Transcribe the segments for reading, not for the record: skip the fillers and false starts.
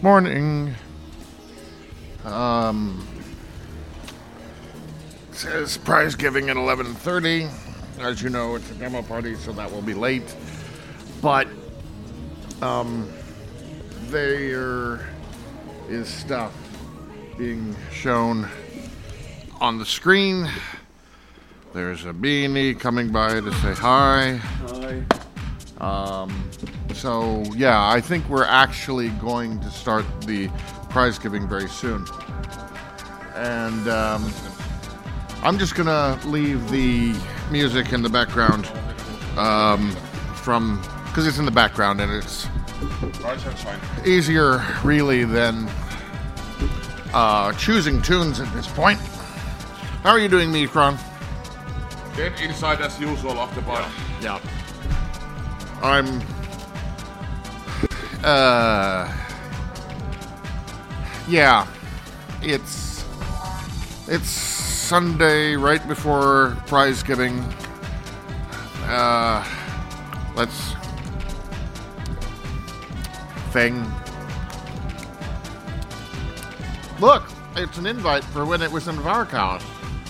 Morning. It says prize giving at 11:30. As you know, it's a demo party, so that will be late. But there is stuff being shown on the screen. There's a beanie coming by to say hi. Hi. So, yeah, I think we're actually going to start the prize giving very soon. And I'm just going to leave the music in the background because it's in the background and it's easier, really, than choosing tunes at this point. How are you doing, Mikron? Get inside as usual after party. Yeah. I'm yeah, it's Sunday right before prize giving. Let's thing. Look, it's an invite for when it was in Varkaus.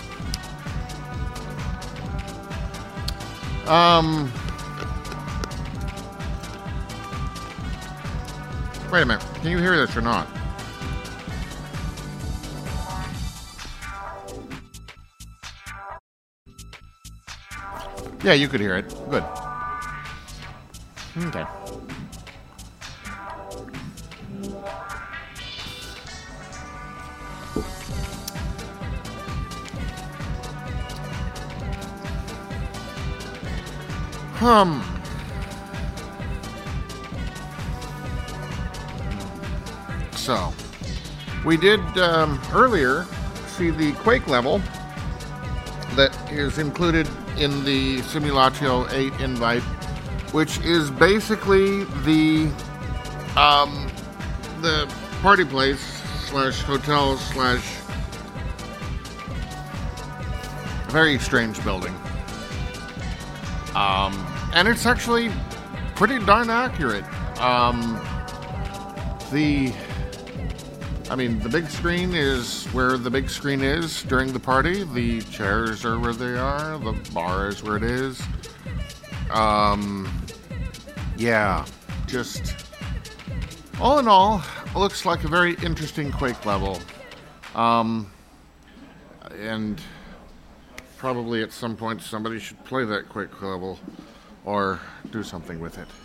Wait a minute. Can you hear this or not? Yeah, you could hear it. Good. Okay. So, we did earlier see the Quake level that is included in the Simulatio 8 invite, which is basically the party place / hotel / a very strange building. And it's actually pretty darn accurate. The big screen is where the big screen is during the party. The chairs are where they are. The bar is where it is. Yeah, just all in all, it looks like a very interesting Quake level. And probably at some point somebody should play that Quake level or do something with it.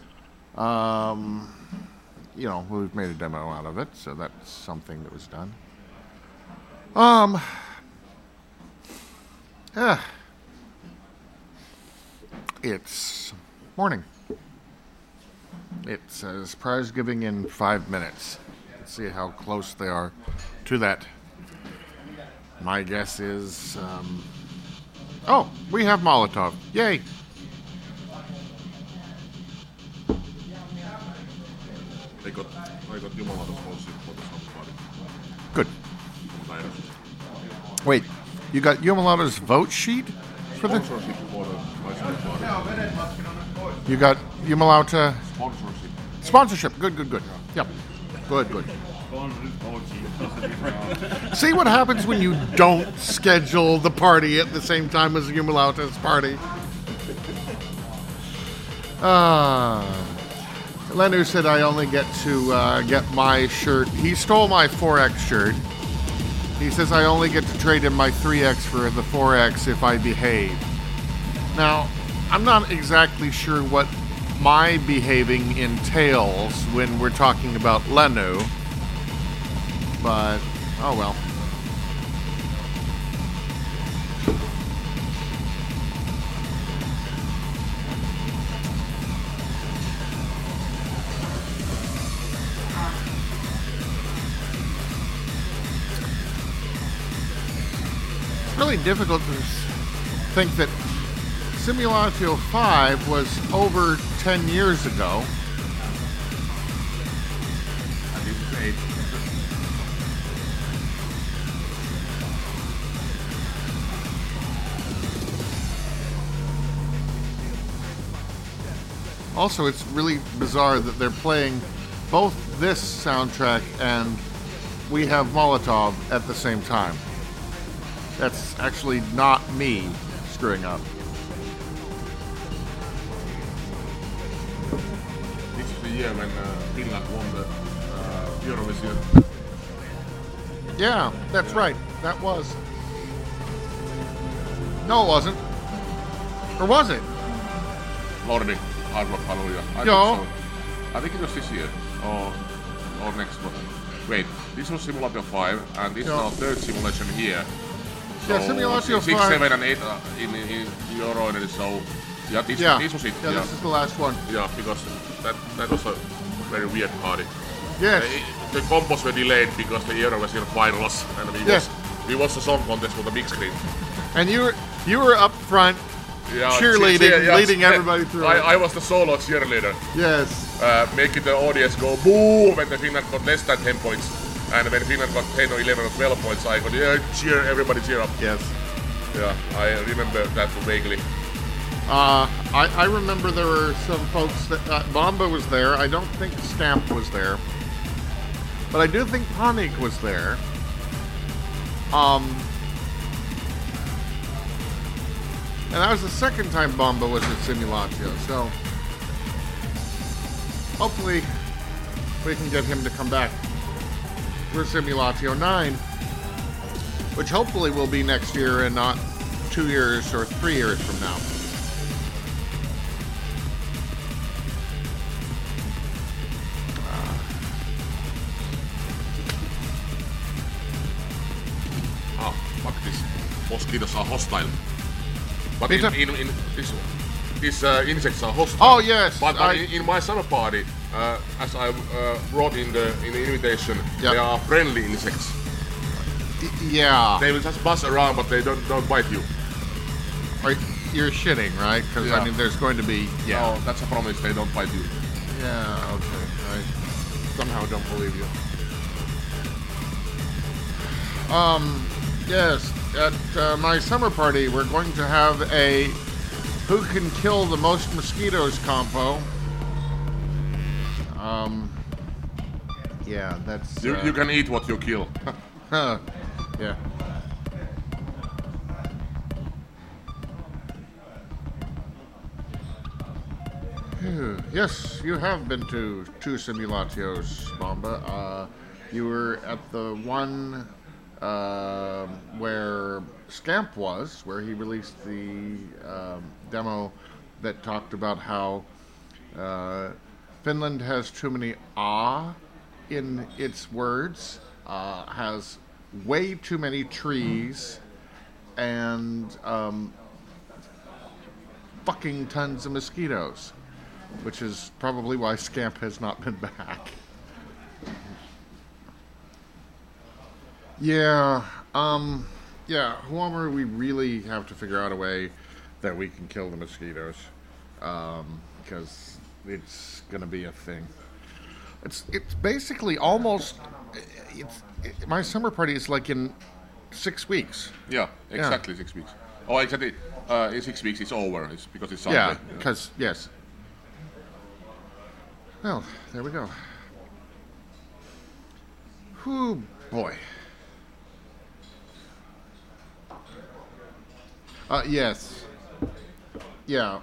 We've made a demo out of it, so that's something that was done. It's morning. It says prize giving in 5 minutes. Let's see how close they are to that. My guess is, we have Molotov. Yay! I got Jumalauta posted for the party. Good. Wait, you got Jumalauta's vote sheet for the... Sponsorship for the party. You got Jumalauta... Sponsorship. Good. Yep. Good. See what happens when you don't schedule the party at the same time as Jumalauta's party. Lenu said I only get to get my shirt. He stole my 4X shirt. He says I only get to trade in my 3X for the 4X if I behave. Now, I'm not exactly sure what my behaving entails when we're talking about Lenu, but oh well. It's really difficult to think that Simulatio 5 was over 10 years ago. And this is 8. Also, it's really bizarre that they're playing both this soundtrack and We Have Molotov at the same time. That's actually not me screwing up. This is the year when Finland won the Eurovision. Yeah, that's right. That was. No, it wasn't. Or was it? Lordi, Hard Rock Hallelujah. No. I think it was this year or next one. Wait, this was Simulator 5 and this is our third simulation here. Yeah, Simulator 6, 5. 7 and 8 in Euro already, so yeah, this was it. Yeah, this is the last one. Yeah, because that was a very weird party. Yes. The combos were delayed because the Eurovision finals and we watched the song contest on the big screen. And you were up front cheerleading, leading everybody through. I was the solo cheerleader. Yes. Making the audience go boo when the Finland got less than 10 points. And when Finland got 10 or 11 or 12 points, I go, cheer, everybody cheer up. Yes. Yeah, I remember that vaguely. I remember there were some folks that Bomba was there. I don't think Scamp was there, but I do think Panik was there. And that was the second time Bomba was at Simulatio, so hopefully we can get him to come back for Simulatio 9, which hopefully will be next year and not 2 years or 3 years from now. Fuck, these mosquitoes are hostile. But in these insects are hostile. Oh yes. But in my summer party, as I wrote in the invitation, they are friendly insects. Yeah. They will just buzz around, but they don't bite you. You're shitting, right? Because I mean, there's going to be. Yeah. No, that's a promise. They don't bite you. Yeah. Okay. I somehow don't believe you. Yes. At my summer party, we're going to have a who can kill the most mosquitoes compo. Yeah, that's... You can eat what you kill. Yeah. Yes, you have been to 2 Simulatios, Bomba. You were at the one where Scamp was, where he released the demo that talked about how Finland has too many in its words, has way too many trees, and fucking tons of mosquitoes, which is probably why Scamp has not been back. Yeah, Huamer, we really have to figure out a way that we can kill the mosquitoes, because it's gonna be a thing. It's basically almost, my summer party is like in 6 weeks. Yeah, exactly 6 weeks. Oh, exactly. In 6 weeks it's over. It's because it's Sunday. Yeah, because yes. Well, there we go. Whew, boy. Yes. Yeah,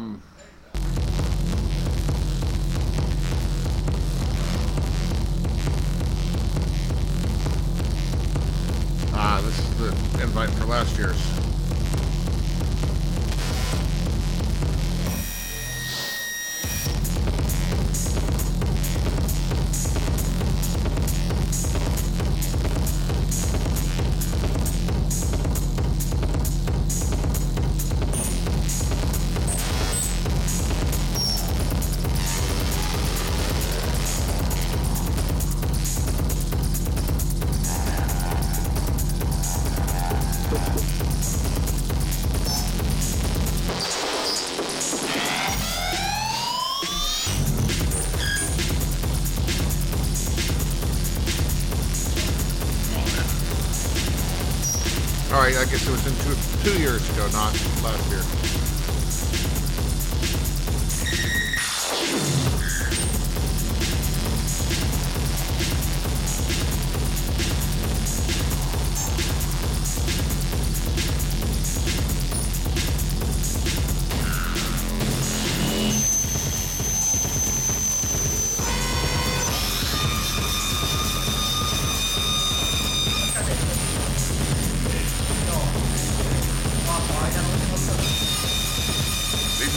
this is the invite for last year's. Alright, I guess it was in 2 years ago, not last year.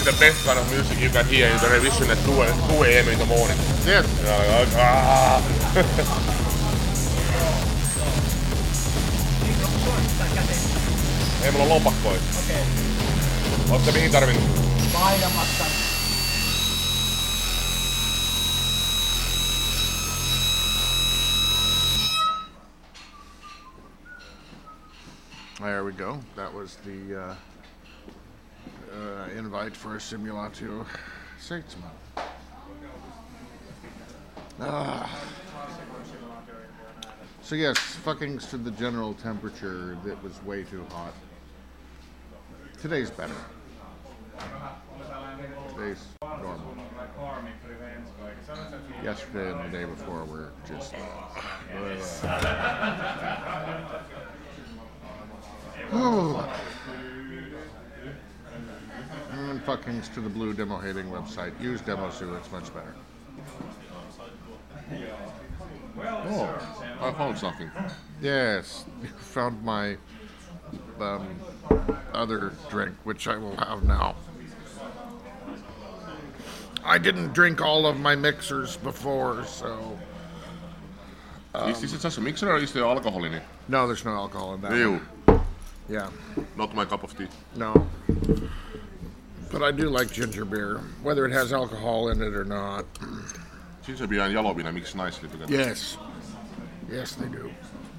the best kind of music you can hear in the revision at 2 a.m. in the morning. Yes. Ei mulla lompakkoja. Okei. Ootte mihin tarvinnut? Painamassa. There we go. That was the invite for a Simulatio 7. So yes, fuckings to the general temperature that was way too hot. Today's better. Today's normal. Yesterday and the day before were just... And fuckings to the blue demo hating website. Use Demosu, it's much better. Oh, I found something. Yes, you found my other drink, which I will have now. I didn't drink all of my mixers before, so... Is this just a mixer or is there alcohol in it? No, there's no alcohol in that Ew. one. Yeah, Not my cup of tea. no. But I do like ginger beer, whether it has alcohol in it or not. Ginger beer and yellow beer mix nicely together. Yes. Yes, they do.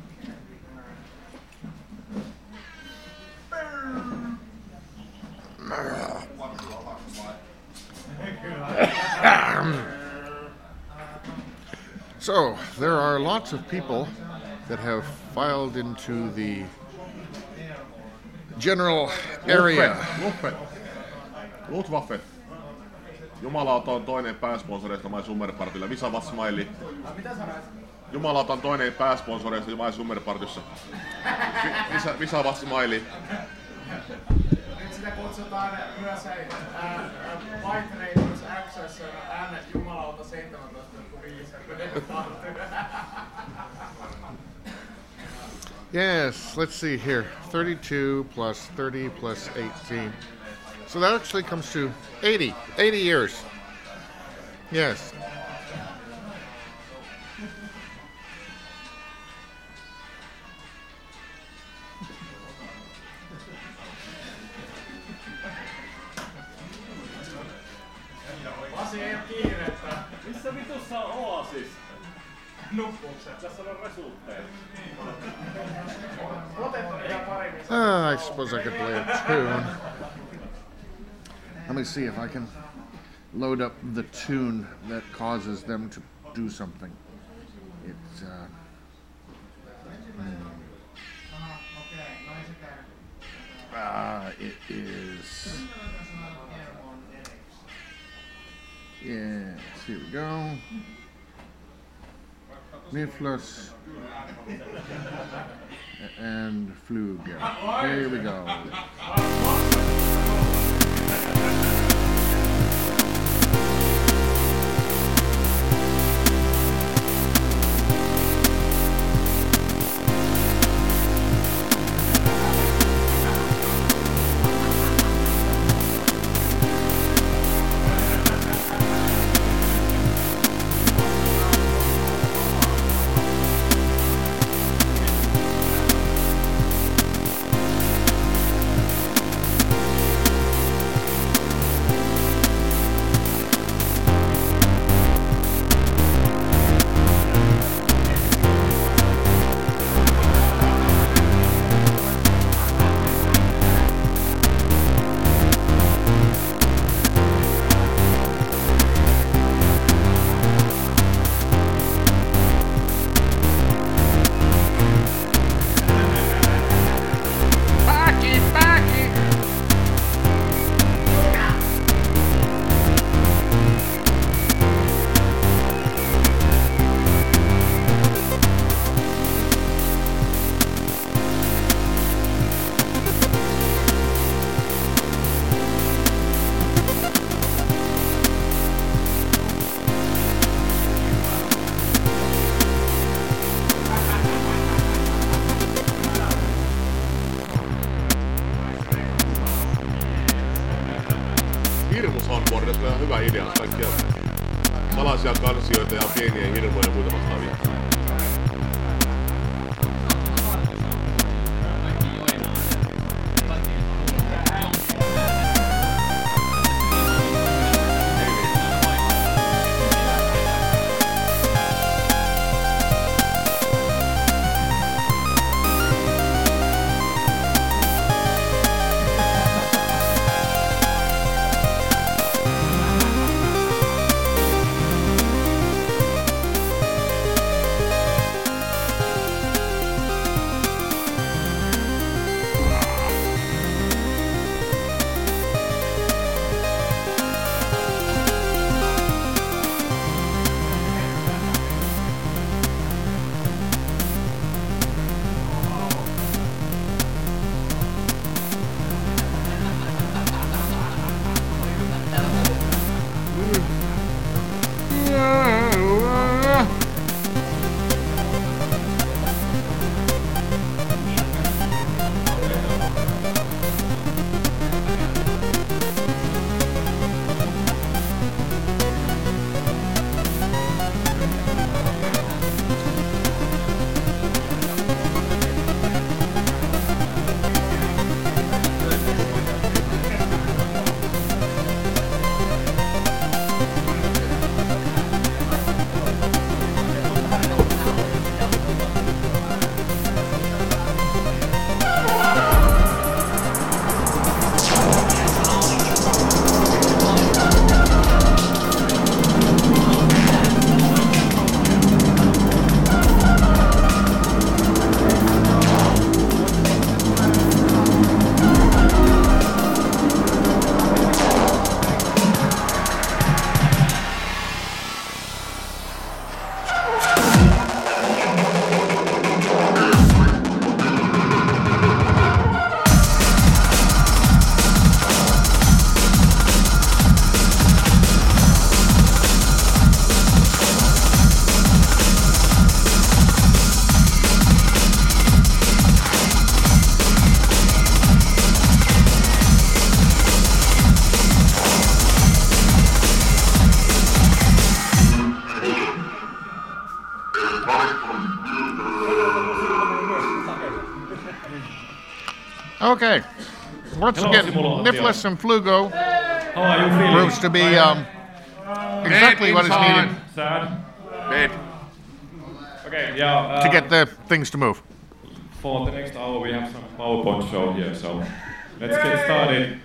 So, there are lots of people that have filed into the general area. Luftwaffe. Jumalauta on toinen pääsponsoreista My Summer Partylla. Visa Vatsmaili. Jumalauta on toinen pääsponsoreista My Summer Partyssa. Visa Vatsmaili. Nyt sitä kutsutaan myös White Raiders Access äänet jumalauta 17.5. Yes, let's see here. 32 plus 30 plus 18. So that actually comes to 80. 80 years. Yes. Pasi ei oo kiirettä. Missä vitussa on Oasis? Nukkuukseen. Tässä on resultteja. Otettu vielä pari I suppose I could play a tune. Let me see if I can load up the tune that causes them to do something. It's it is. Yes, here we go. Niflus and Flug. Here we go. Apple Soundboard, se on ihan hyvä idea, kaikkia salaisia kansioita ja pieniä hirmuja ja muita vastaavia. Okay. Once Hello, again, Simula. Niflis and Flugo How are you feeling? proves to be exactly what is needed Sad? Bed. Okay, yeah. to get the things to move. For the next hour we have some PowerPoint show here, so let's get started.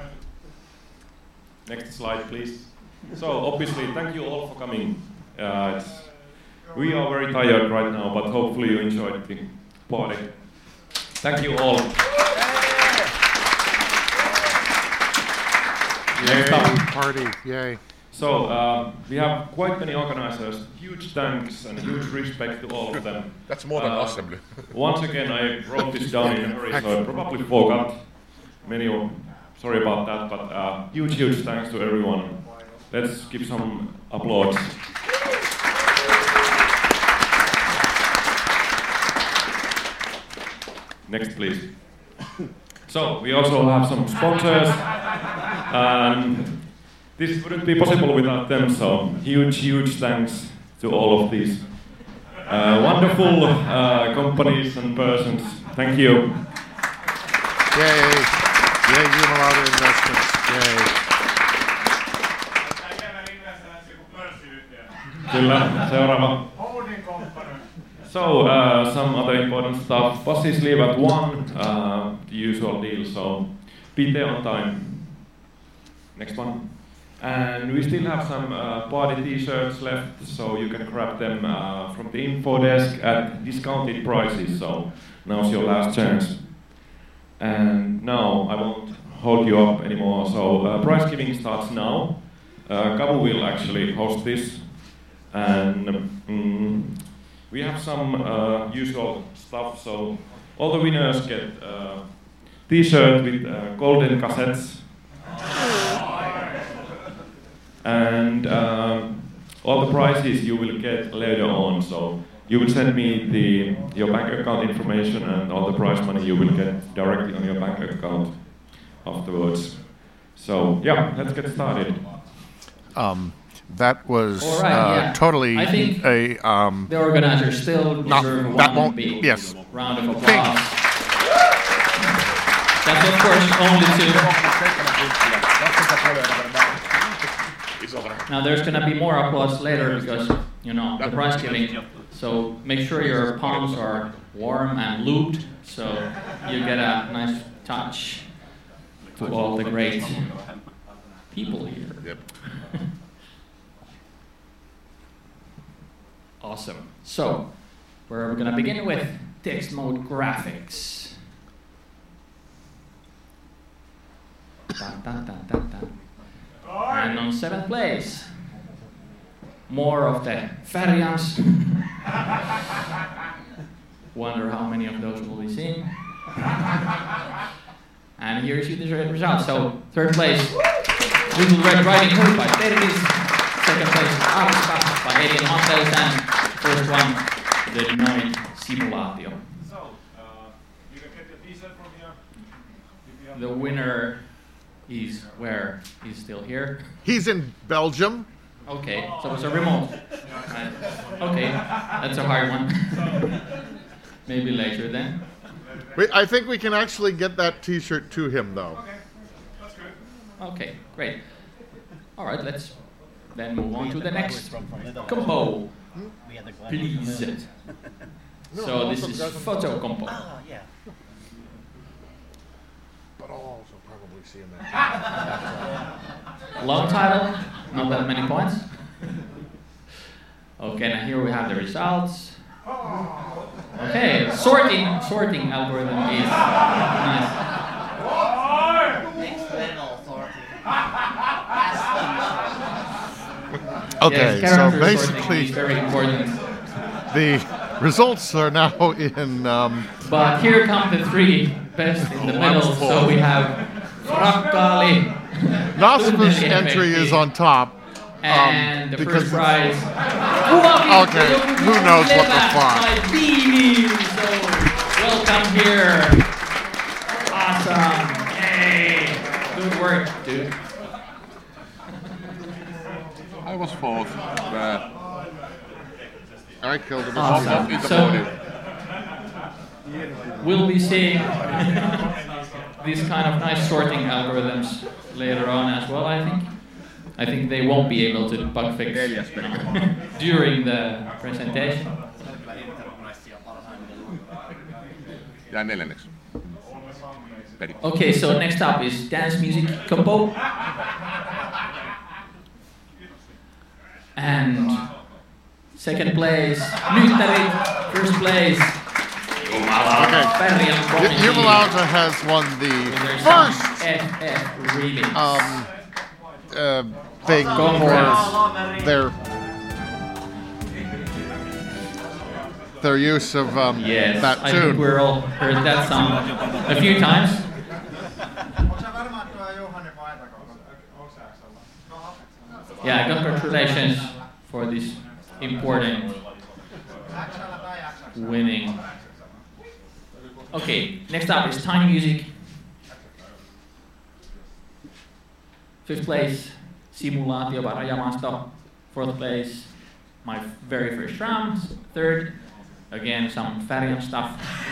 Next slide, please. So obviously, thank you all for coming. We are very tired right now, but hopefully you enjoyed the party. Thank you all. Next up. Party, yay. So we have quite many organizers. Huge thanks and huge respect to all of them. That's more than assembly. Once again, I wrote this down in a hurry, so I probably forgot many of. Sorry about that, but huge thanks to everyone. Let's give some applause. Next, please. So we also have some sponsors, and this wouldn't be possible without them. So huge thanks to all of these wonderful companies and persons. Thank you. Yay. Yay, Jumalauta Investments. Yay. Kyllä, seuraava. Holding company. So, some other important stuff. Buses leave at 1, the usual deal, so be there on time. Next one. And we still have some party t-shirts left, so you can grab them from the info desk at discounted prices, so now's your last chance. And now, I won't hold you up anymore, so prize giving starts now. Kamu will actually host this, and we have some usual stuff, so all the winners get t-shirt with golden cassettes. And all the prizes you will get later on, so you will send me your bank account information, and all the prize money you will get directly on your bank account afterwards. So yeah, let's get started. That was All right, yeah. totally I think a the organizers still deserve that one won't big yes. round of applause. Pink. That's of course only two. Now there's gonna be more applause later because the prize giving. So make sure your palms are warm and lubed so you get a nice touch to all the great people here. Jep. Awesome. So, we're going to begin with text mode graphics. Dun, dun, dun, dun, dun. And on 7th place, more of the variants. Wonder how many of those will be seen. And here you see the results. So, 3rd place, Little Red Riding Hood by Tervis. 2nd place, Arska by Alien Hunters. And 1st one, The Night Simulaatio. So, you can get the t-shirt from here. The winner is where? He's still here. He's in Belgium. Okay, so it's a remote. Okay, that's a hard one. Maybe later then. I think we can actually get that T-shirt to him, though. Okay, that's good. Okay, great. All right, let's then move on to the next combo, please. So this is photo combo. Yeah. But I'll also probably see him at Long title, not that many points. Okay, now here we have the results. Okay, sorting algorithm is nice. External sorting. Okay, Yes, so character sorting basically is very important. the results are now in. But here come the 3 best in the middle. So we have Frakkali. Naspa's entry is on top. And the because first prize. Okay, who knows what the fuck. By Beanie. So welcome here. Awesome. Hey, good work, dude. I was 4th. Bad. I killed him. Awesome. In the So podium. we'll be seeing these kind of nice sorting algorithms later on as well, I think. I think they won't be able to bug fix during the presentation. Jää 4. Peri. Okay, so next up is dance music combo. And 2nd place, Nyttärit. 1st place, Okay, Jumalauta has won the first FF remix. thing for their use of Yes, that I think tune. we're all heard that song a few times. Yeah, congratulations for this important winning. Okay, next up is Tiny Music. 5th place, Simulaatio by Rajamasto. 4th place, my very first round. 3rd, again some Farion stuff.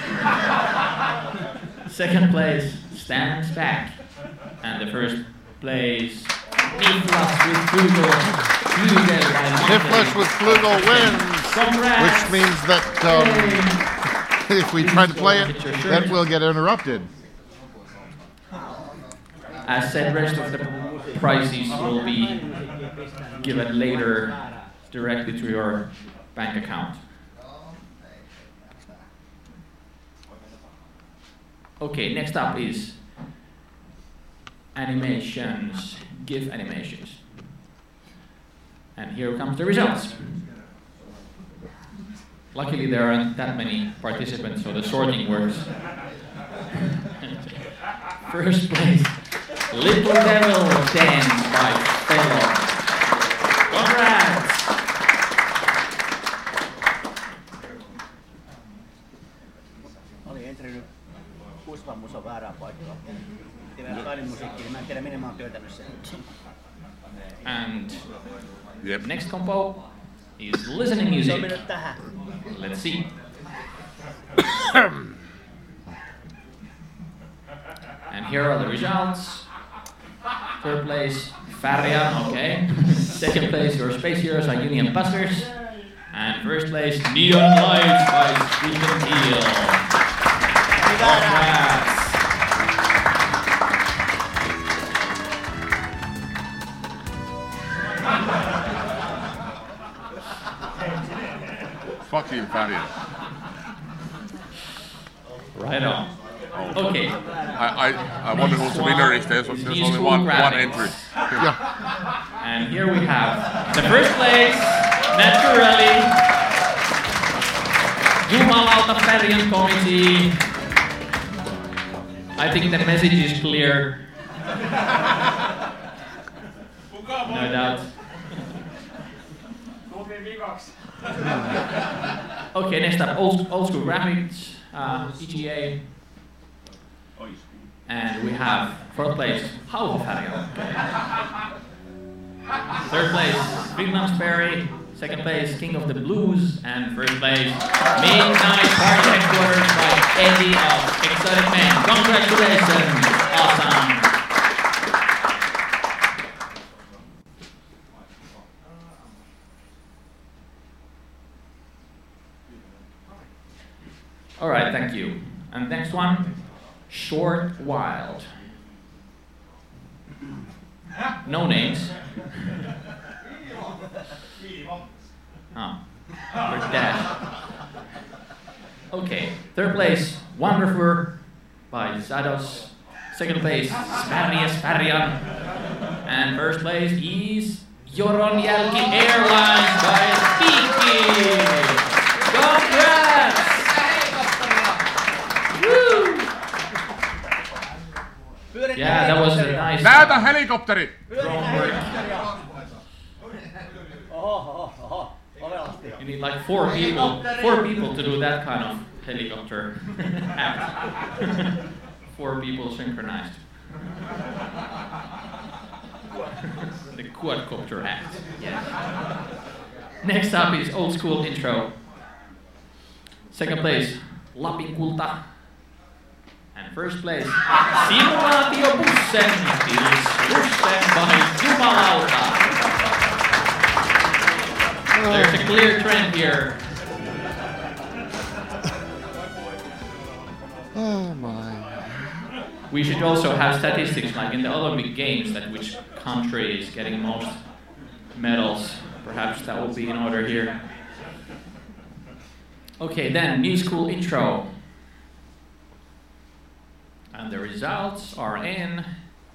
2nd place, Stands Back. And the 1st place, Niflas with Flugel. Niflas with Flugel wins, Congrats. which means that if we try to play it, then we'll get interrupted. As said, rest of the prizes will be given later directly to your bank account. Okay, next up is animations, GIF animations. And here comes the results. Luckily there aren't that many participants, so the sorting works. 1st place, Little Devil Dance by Fellow. Congrats! Olin entrinyt Kusvan muson väärään paikkaan. Piti vähän musiikkia, niin mä en tiedä minne mä oon työtä And Jep. next compo is listening music. Let's see. And here are the results. Third place, Farian, okay. Second place, Your Space Heroes by Union Busters. And first place, Neon Lights by Stephen Hill. Congrats. Fucking Farian. Right on. Oh. Okay. I wonder who's the winner is. There's only one entry. And here we have the first place, naturally, Jumalauta Farian Committee. I think the message is clear. No doubt. Okay, next up, old school graphics, EGA. And we have fourth place, Hauho Farian. Okay. Third place, Vietnamsberry. Second place, King of the Blues. And first place, Midnight Party Headquarters by Eddie of Exotic Man. Congratulations! Awesome! Alright, thank you. And next one, Short Wild. No names. Oh, where's Dash? Okay, third place, Wonderful by Zados. Second place, Sparius Farian. And first place is Joronjälki Airlines by Speaky. Congrats! Woo! Yeah, that was a nice. Näytä helikopteri! You need like four people to do that kind of helicopter act. 4 people synchronized. The quadcopter act. Yeah. Next up is old school intro. Second place, Lapin Kulta. And first place, Simulaatiobussen is Bussen by Jumalauta. There's a clear trend here. Oh my. We should also have statistics like in the Olympic Games that which country is getting most medals. Perhaps that will be in order here. Okay, then new school intro. And the results are in.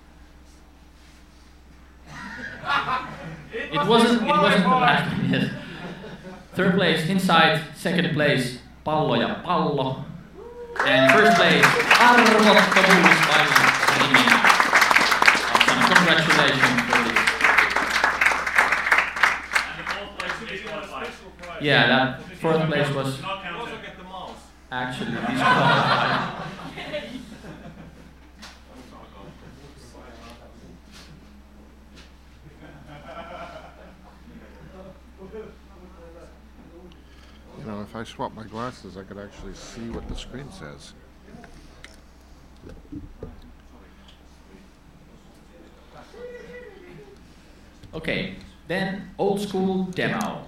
It wasn't the last one, yes. Third place, Inside. Second place, Pallo ja Pallo. And first place, Arvottomuus by Simi. Awesome, congratulations for this. Yeah, that fourth place was actually disqualified. You know, if I swap my glasses, I could actually see what the screen says. Okay, then old school demo.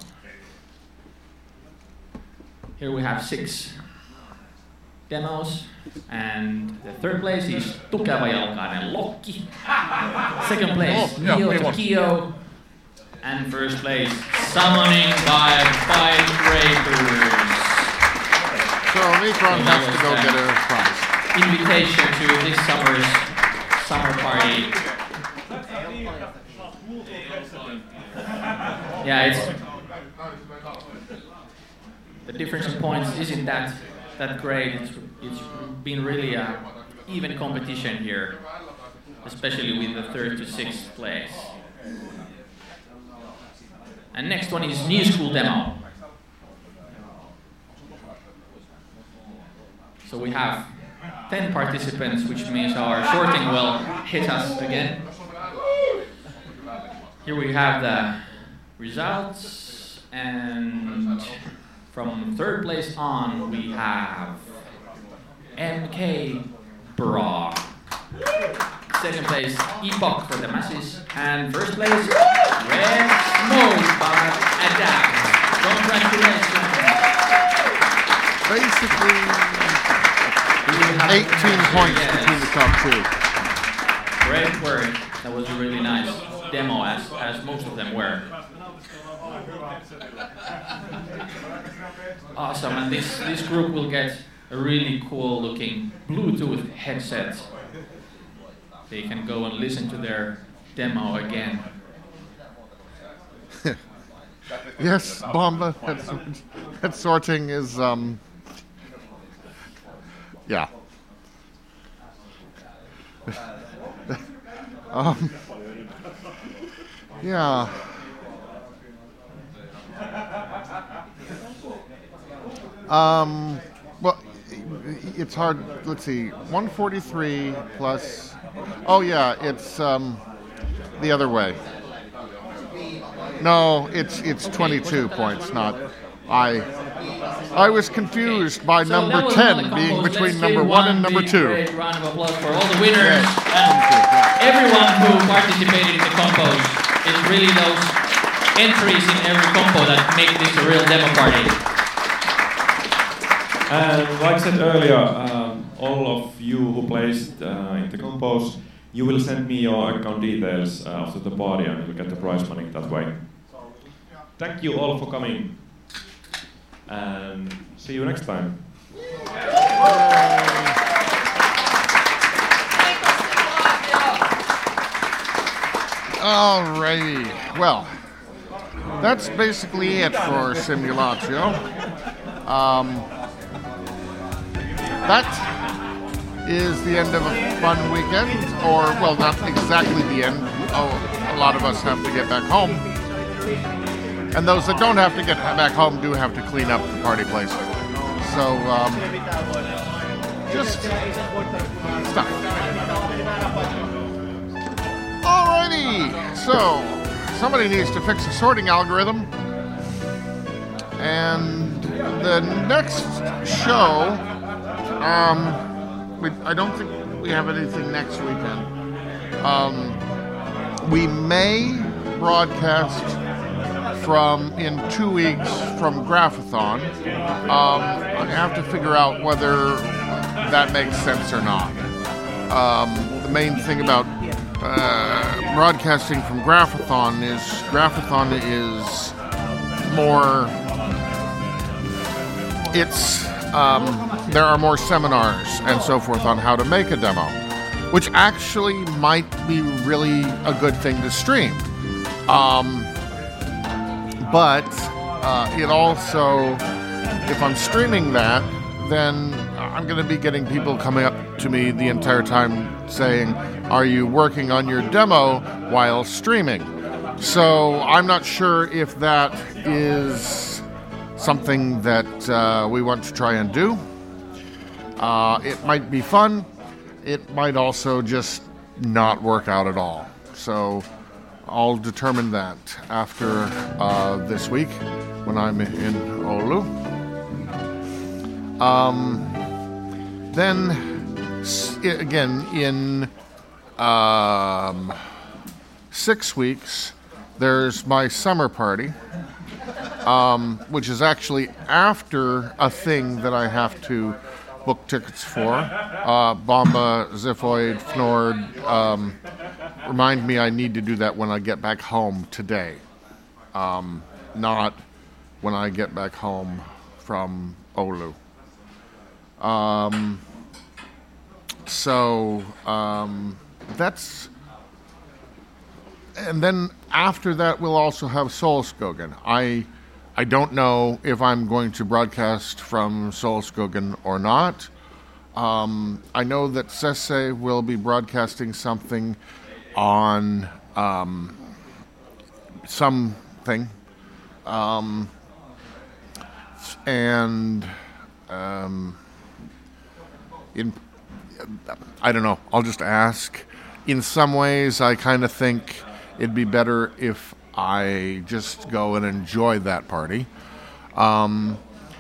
Here we have 6 demos, and the third place is Tukevajalkainen Lokki. Second place, Neo Tokyo. And first place, Summoning by Bike Breakers. So Mikron has to go get a prize. Invitation to this summer's summer party. Yeah, it's the difference in points isn't that great. It's been really an even competition here, especially with the 3rd to 6th place. And next one is new school demo. So we have 10 participants, which means our sorting will hit us again. here we have the results, and from third place on we have MK Bra. Second place, Epoch for the masses, and first place, Red Smoke by Adapt. Congratulations. Basically, 18 points between the top two. Great work. That was a really nice demo, as most of them were. Awesome, and this group will get a really cool looking Bluetooth headset. They can go and listen to their demo again. Yes, Bomba, head sorting is, yeah. Yeah. Well, it's hard. Let's see. 143 plus. Oh yeah, it's the other way. No, it's 22 points. Not. I was confused by So number that was 10 all the being combos. between Let's number give 1 and number big 2. Great round of applause for all the winners Yes. and everyone who participated in the combos. It's really those entries in every combo that make this a real demo party. And like I said earlier, all of you who placed in the combos, you will send me your account details after the party and you'll get the prize money that way. Thank you all for coming and see you next time. Alrighty. Well, that's basically it for Simulatio. That is the end of a fun weekend, or, well, not exactly the end. Oh, a lot of us have to get back home. And those that don't have to get back home do have to clean up the party place. So, just stuff. Alrighty, so somebody needs to fix the sorting algorithm. And the next show, I don't think we have anything next weekend. We may broadcast in 2 weeks from Graphathon. I have to figure out whether that makes sense or not. The main thing about broadcasting from Graphathon is more. There are more seminars and so forth on how to make a demo, which actually might be really a good thing to stream. But it also, if I'm streaming that, then I'm going to be getting people coming up to me the entire time saying, "Are you working on your demo while streaming?" So I'm not sure if that is something that we want to try and do. It might be fun. It might also just not work out at all. So I'll determine that after this week when I'm in Oulu. Then, again, in 6 weeks, there's my summer party, which is actually after a thing that I have to book tickets for. Bomba, Ziphoid, Fnord, remind me I need to do that when I get back home today, not when I get back home from Oulu. That's, and then after that we'll also have Solskogen. I don't know if I'm going to broadcast from Solskogen or not. I know that Sesse will be broadcasting something on something, and I don't know. I'll just ask. In some ways, I kind of think it'd be better if I just go and enjoy that party. And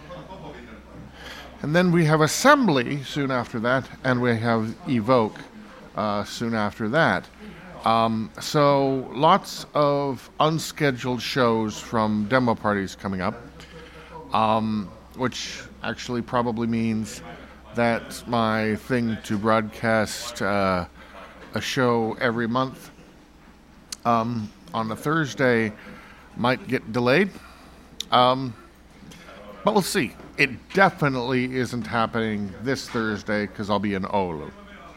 then we have Assembly soon after that, and we have Evoke soon after that. So lots of unscheduled shows from demo parties coming up, which actually probably means that my thing to broadcast a show every month on a Thursday might get delayed. But we'll see. It definitely isn't happening this Thursday because I'll be in Oulu.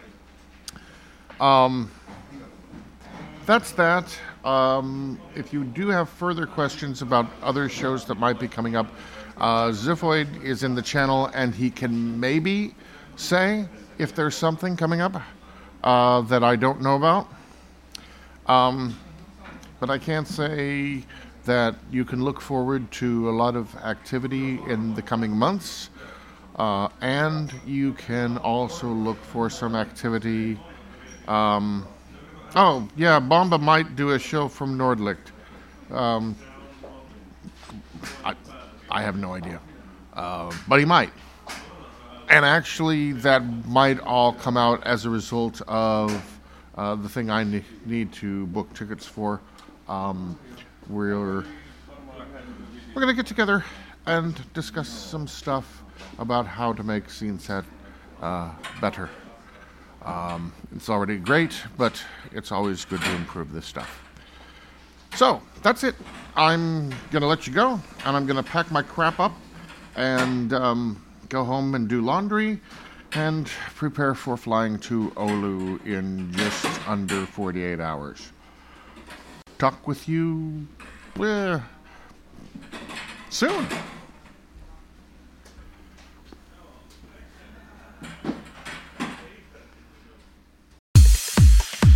That's that. If you do have further questions about other shows that might be coming up, Ziphoid is in the channel and he can maybe say if there's something coming up that I don't know about. But I can say that you can look forward to a lot of activity in the coming months, and you can also look for some activity. Oh, yeah, Bomba might do a show from Nordlicht. I have no idea. But he might. And actually, that might all come out as a result of the thing I need to book tickets for. We're going to get together and discuss some stuff about how to make SceneSet better. It's already great, but it's always good to improve this stuff. So, that's it. I'm going to let you go, and I'm going to pack my crap up and go home and do laundry and prepare for flying to Oulu in just under 48 hours. Talk with you soon.